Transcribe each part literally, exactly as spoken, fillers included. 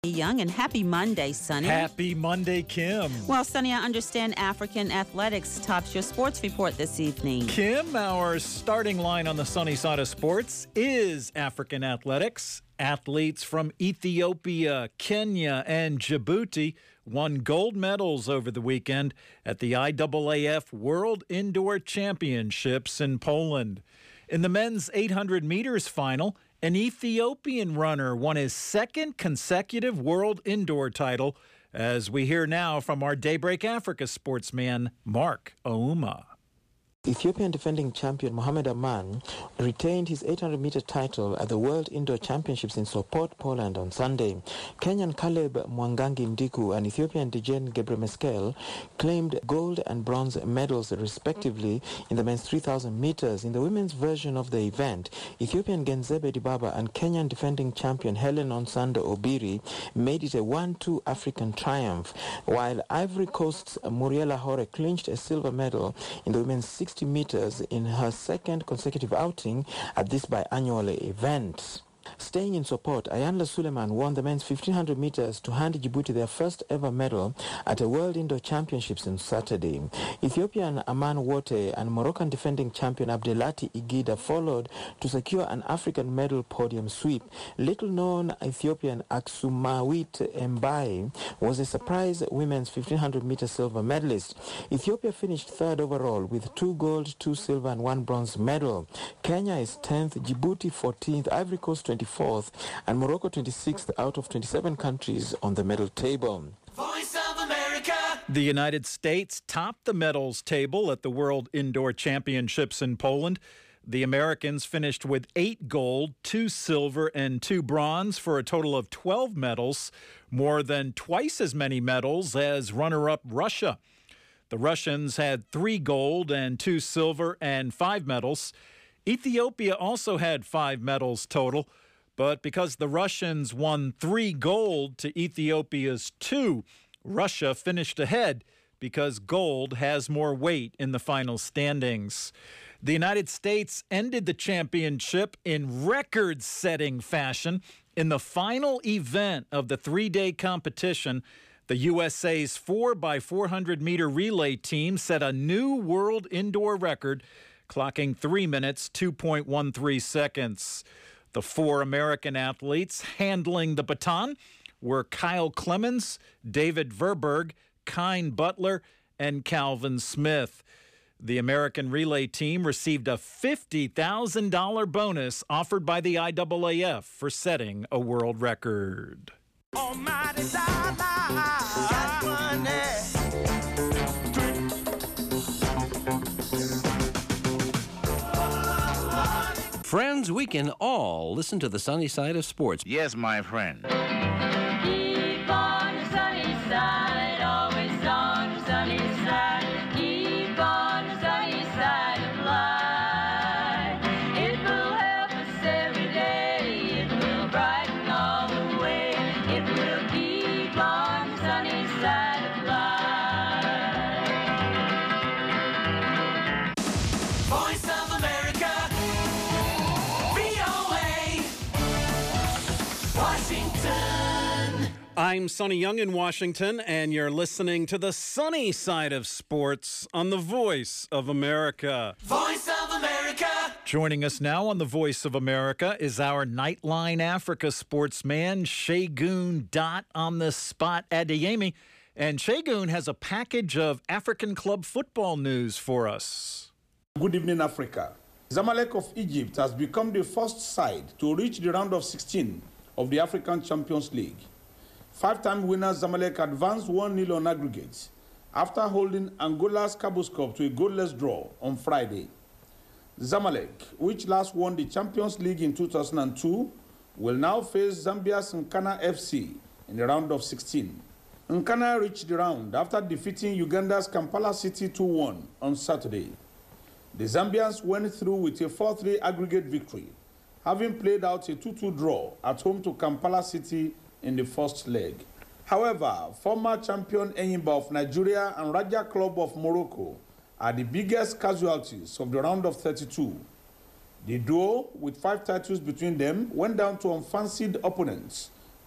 Young, and happy Monday, Sonny. Happy Monday, Kim. Well, Sonny, I understand African athletics tops your sports report this evening. Kim, our starting line on the sunny side of sports is African athletics. Athletes from Ethiopia, Kenya, and Djibouti won gold medals over the weekend at the I A A F World Indoor Championships in Poland. In the men's eight hundred meters final, an Ethiopian runner won his second consecutive world indoor title, as we hear now from our Daybreak Africa sportsman, Mark Ouma. Ethiopian defending champion Mohamed Aman retained his eight hundred meter title at the World Indoor Championships in Sopot, Poland on Sunday. Kenyan Caleb Mwangangi Ndiku and Ethiopian Dejen Gebremeskel claimed gold and bronze medals respectively in the men's three thousand meters. In the women's version of the event, Ethiopian Genzebe Dibaba and Kenyan defending champion Helen Onsando Obiri made it a one two African triumph, while Ivory Coast's Muriel Ahore clinched a silver medal in the women's sixty meters in her second consecutive outing at this biannual event. Staying in Sopot, Ayanla Suleiman won the men's fifteen hundred meters to hand Djibouti their first ever medal at a World Indoor Championships on Saturday. Ethiopian Aman Wote and Moroccan defending champion Abdelati Igida followed to secure an African medal podium sweep. Little-known Ethiopian Aksumawit Mbaye was a surprise women's fifteen hundred meter silver medalist. Ethiopia finished third overall with two gold, two silver, and one bronze medal. Kenya is tenth, Djibouti fourteenth, Ivory Coast twenty-fourth, and Morocco twenty-sixth out of twenty-seven countries on the medal table. Voice of America. The United States topped the medals table at the World Indoor Championships in Poland. The Americans finished with eight gold, two silver, and two bronze for a total of twelve medals, more than twice as many medals as runner-up Russia. The Russians had three gold and two silver and five medals. Ethiopia also had five medals total, but because the Russians won three gold to Ethiopia's two, Russia finished ahead because gold has more weight in the final standings. The United States ended the championship in record-setting fashion. In the final event of the three-day competition, the U S A's four by four hundred meter relay team set a new world indoor record, clocking three minutes, two point one three seconds. The four American athletes handling the baton were Kyle Clemens, David Verberg, Kine Butler, and Calvin Smith. The American relay team received a fifty thousand dollars bonus offered by the I A A F for setting a world record. Almighty Dollar, got money. Friends, we can all listen to the sunny side of sports. Yes, my friend. Keep on the sunny side, always on the sunny side. Keep on the sunny side of life. It will help us every day. It will brighten all the way. It will keep on the sunny side of life. Voice of America. Washington. I'm Sonny Young in Washington, and you're listening to the sunny side of sports on the Voice of America. Voice of America. Joining us now on the Voice of America is our Nightline Africa sportsman, Segun Dot on the spot Adeyemi. And Segun has a package of African club football news for us. Good evening, Africa. Zamalek of Egypt has become the first side to reach the round of sixteen of the African Champions League. Five-time winner Zamalek advanced one nil on aggregate after holding Angola's Cabos Cup to a goalless draw on Friday. Zamalek, which last won the Champions League in two thousand two, will now face Zambia's Nkana F C in the round of sixteen. Nkana reached the round after defeating Uganda's Kampala City two one on Saturday. The Zambians went through with a four three aggregate victory, having played out a two two draw at home to Kampala City in the first leg. However, former champion Enyimba of Nigeria and Raja Club of Morocco are the biggest casualties of the round of thirty-two. The duo, with five titles between them, went down to unfancied opponents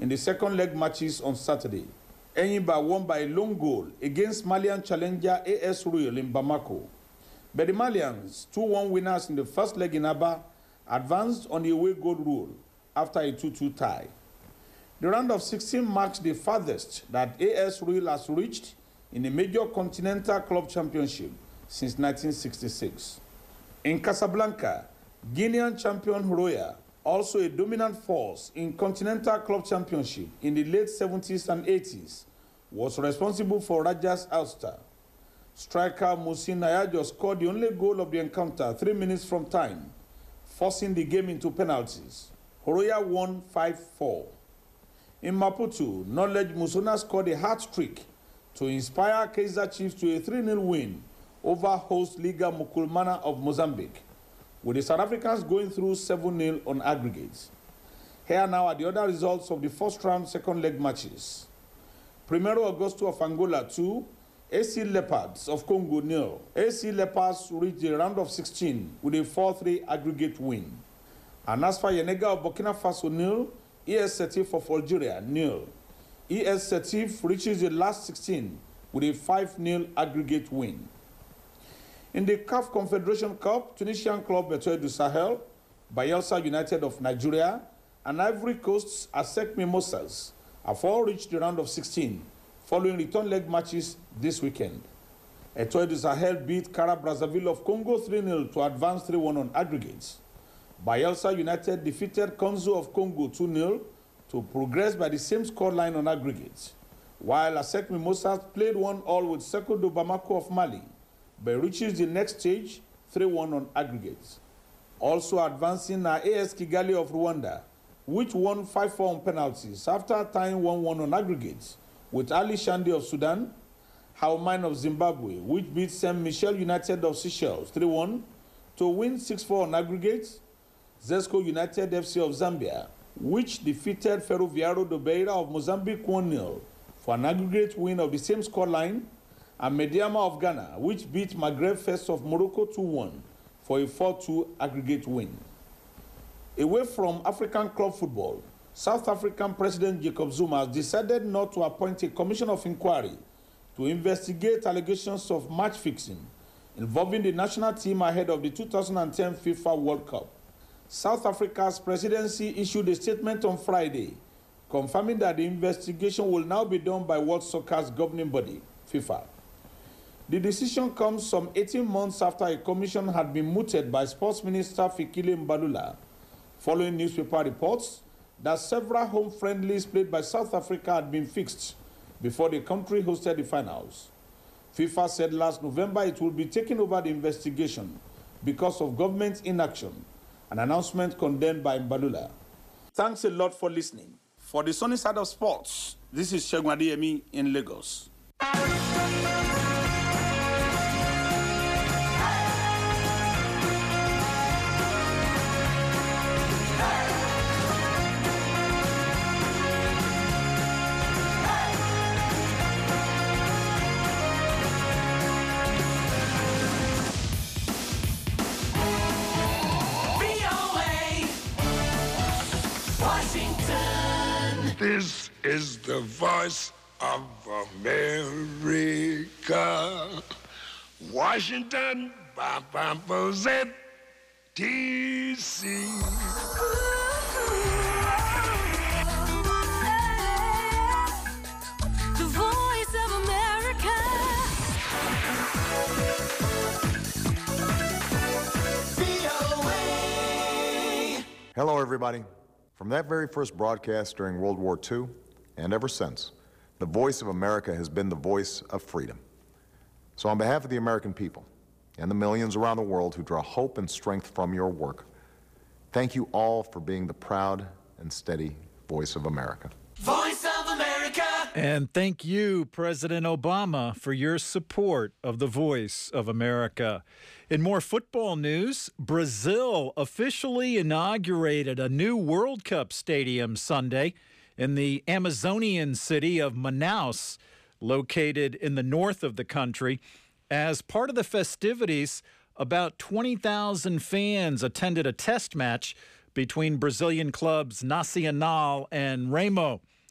in the second leg matches on Saturday. Enyimba won by a lone goal against Malian challenger A S Royal in Bamako. But the Malians, two one winners in the first leg in Aba, advanced on the away goal rule after a two two tie. The round of sixteen marks the farthest that A S Royal has reached in a major continental club championship since nineteen sixty-six. In Casablanca, Guinean champion Horoya, also a dominant force in continental club championship in the late seventies and eighties, was responsible for Rajas Ulster. Striker Musin Ayajo scored the only goal of the encounter three minutes from time, forcing the game into penalties. Horoya won five four. In Maputo, Knowledge Musona scored a hat-trick to inspire Kaizer Chiefs to a three nil win over host Liga Mukulmana of Mozambique, with the South Africans going through seven nil on aggregates. Here now are the other results of the first round second leg matches. Primero Augusto of Angola two, A C Leopards of Congo nil. A C Leopards reached the round of sixteen with a four three aggregate win. And as for Yenega of Burkina Faso nil, E S Setif of Algeria nil. E S Setif reaches the last sixteen with a five nil aggregate win. In the C A F Confederation Cup, Tunisian club Etoile du Sahel, Bayelsa United of Nigeria, and Ivory Coast's ASEC Mimosas have all reached the round of sixteen following return leg matches this weekend. Etoile du Sahel beat Cara Brazzaville of Congo three nil to advance three one on aggregates. Bayelsa United defeated Konzo of Congo two nil to progress by the same scoreline on aggregates, while ASEC Mimosas played one all with Sekou do Bamako of Mali, but reaches the next stage three one on aggregates. Also advancing are A S Kigali of Rwanda, which won five four on penalties after tying one one on aggregates with Ali Shandi of Sudan, Haumine of Zimbabwe, which beat Saint Michel United of Seychelles three one to win six four on aggregates, Zesco United F C of Zambia, which defeated Ferroviário do Beira of Mozambique one nil for an aggregate win of the same scoreline, and Mediama of Ghana, which beat Maghreb First of Morocco two one for a four two aggregate win. Away from African club football, South African President Jacob Zuma has decided not to appoint a commission of inquiry to investigate allegations of match fixing involving the national team ahead of the two thousand ten FIFA World Cup. South Africa's presidency issued a statement on Friday confirming that the investigation will now be done by World Soccer's governing body, FIFA. The decision comes some eighteen months after a commission had been mooted by Sports Minister Fikile Mbalula, following newspaper reports that several home friendlies played by South Africa had been fixed before the country hosted the finals. FIFA said last November it would be taking over the investigation because of government inaction, an announcement condemned by Mbalula. Thanks a lot for listening. For the sunny side of sports, this is Segun Adeyemi in Lagos. This is the voice of America. Washington, D C The voice of America. V O A. Hello, everybody. From that very first broadcast during World War Two, and ever since, the voice of America has been the voice of freedom. So on behalf of the American people and the millions around the world who draw hope and strength from your work, thank you all for being the proud and steady voice of America. Voice of America. And thank you, President Obama, for your support of the Voice of America. In more football news, Brazil officially inaugurated a new World Cup stadium Sunday in the Amazonian city of Manaus, located in the north of the country. As part of the festivities, about twenty thousand fans attended a test match between Brazilian clubs Nacional and Remo.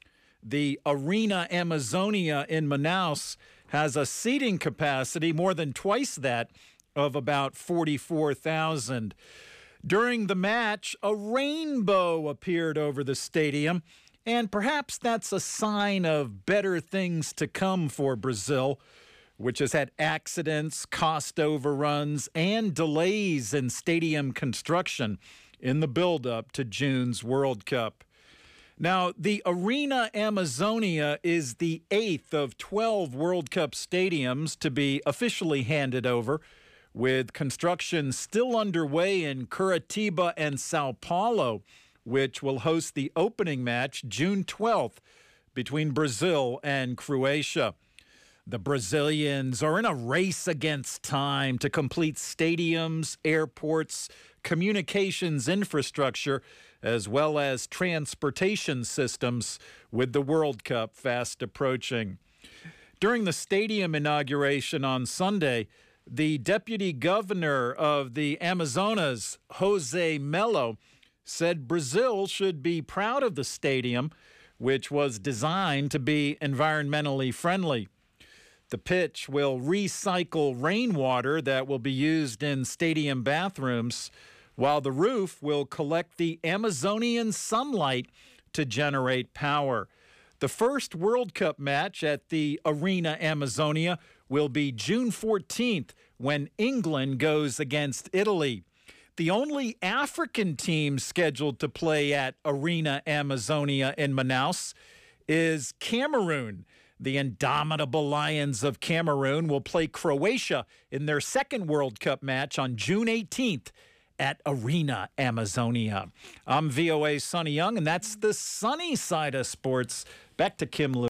The Arena Amazonia in Manaus has a seating capacity more than twice that of about forty-four thousand. During the match, a rainbow appeared over the stadium, and perhaps that's a sign of better things to come for Brazil, which has had accidents, cost overruns, and delays in stadium construction in the buildup to June's World Cup. Now, the Arena Amazonia is the eighth of twelve World Cup stadiums to be officially handed over, with construction still underway in Curitiba and Sao Paulo, which will host the opening match June twelfth between Brazil and Croatia. The Brazilians are in a race against time to complete stadiums, airports, communications infrastructure, as well as transportation systems, with the World Cup fast approaching. During the stadium inauguration on Sunday, the deputy governor of the Amazonas, Jose Melo, said Brazil should be proud of the stadium, which was designed to be environmentally friendly. The pitch will recycle rainwater that will be used in stadium bathrooms, while the roof will collect the Amazonian sunlight to generate power. The first World Cup match at the Arena Amazonia will be June fourteenth when England goes against Italy. The only African team scheduled to play at Arena Amazonia in Manaus is Cameroon. The indomitable Lions of Cameroon will play Croatia in their second World Cup match on June eighteenth at Arena Amazonia. I'm V O A's Sonny Young, and that's the sunny side of sports. Back to Kim Lewis.